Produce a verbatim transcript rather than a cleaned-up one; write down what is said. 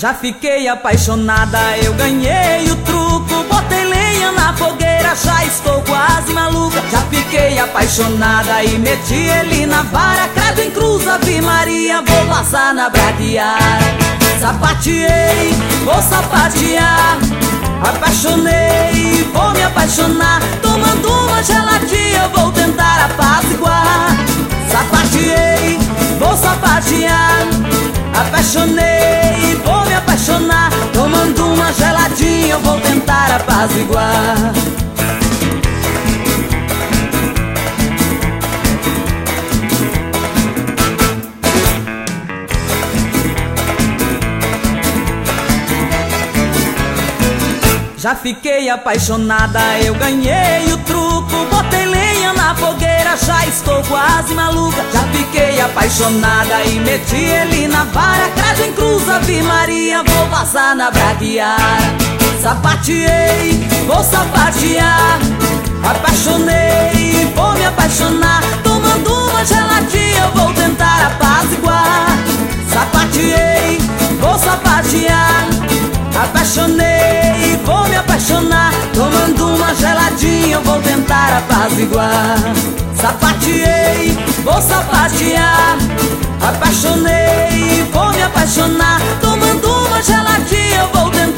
Já fiquei apaixonada, eu ganhei o truco. Botei lenha na fogueira, já estou quase maluca. Já fiquei apaixonada e meti ele na vara. Credo em cruz, Ave Maria, vou passar na braquiária. Sapateei, vou sapatear. Apaixonei, vou me apaixonar. Tomando uma geladinha, eu vou tentar apaziguar. Sapateei, vou sapatear. Apaixonei, vou me apaixonar. Tomando uma geladinha, eu vou tentar apaziguar. Já fiquei apaixonada, eu ganhei o truco. Botei lenha na fogueira, já estou quase maluca. Já fiquei apaixonada e meti ele na vara. Credo em cruz, Ave Maria, vou passar na braquiária. Sapateei, vou sapatear. Apaixonei, vou me apaixonar. Tomando uma geladinha, eu vou tentar apaziguar. Sapateei, vou sapatear. Apaixonei, vou me apaixonar. Tomando uma geladinha, eu vou tentar apaziguar. Sapateei, vou sapatear. Apaixonei, vou me apaixonar. Tomando uma geladinha, eu vou tentar